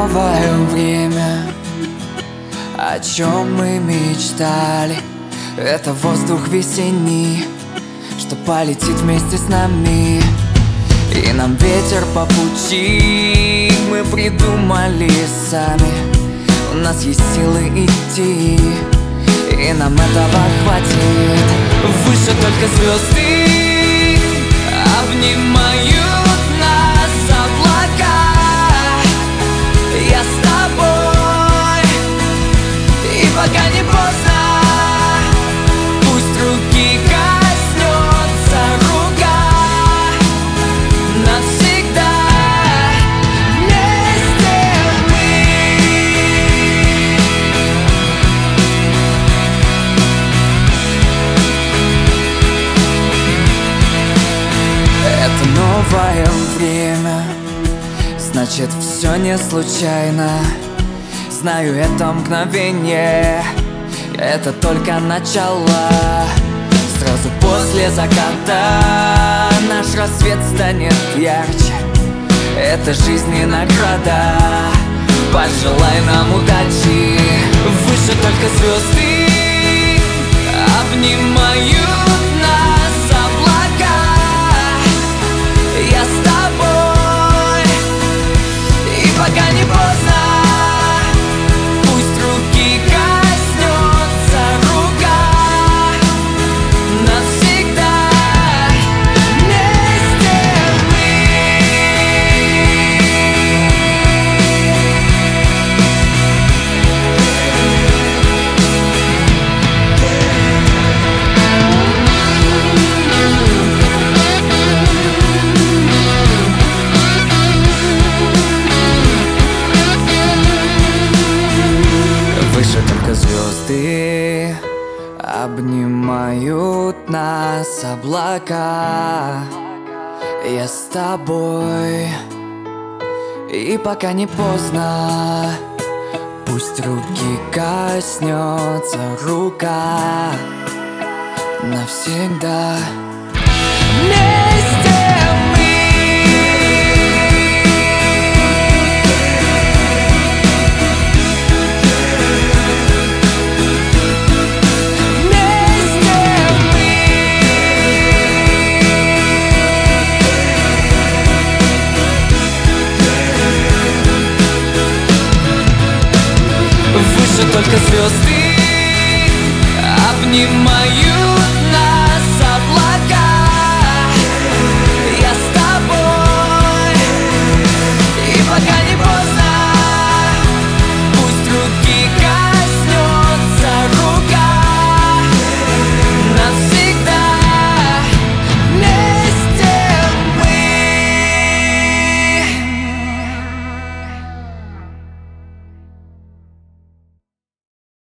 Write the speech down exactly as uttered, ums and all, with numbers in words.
новое время, о чем мы мечтали. Это воздух весенний, что полетит вместе с нами. И нам ветер по пути, мы придумали сами. У нас есть силы идти, и нам этого хватит. Выше только звезды обнимают нас облака. Я с тобой, и пока не поздно, пусть руки коснется рука. Навсегда вместе мы. Это новое время, значит, все не случайно. Знаю, это мгновение, это только начало. Сразу после заката наш рассвет станет ярче. Это жизнь и награда, пожелай нам удачи. Выше только звезды обнимают нас облака. Я с тобой, и пока не поздно, пусть руки коснется рука. Навсегда вместе мы. Выше только звезды обнимают нас облака. Я с тобой, и пока не поздно, пусть руки коснется рука. Навсегда вместе мы. Выше только звезды обнимают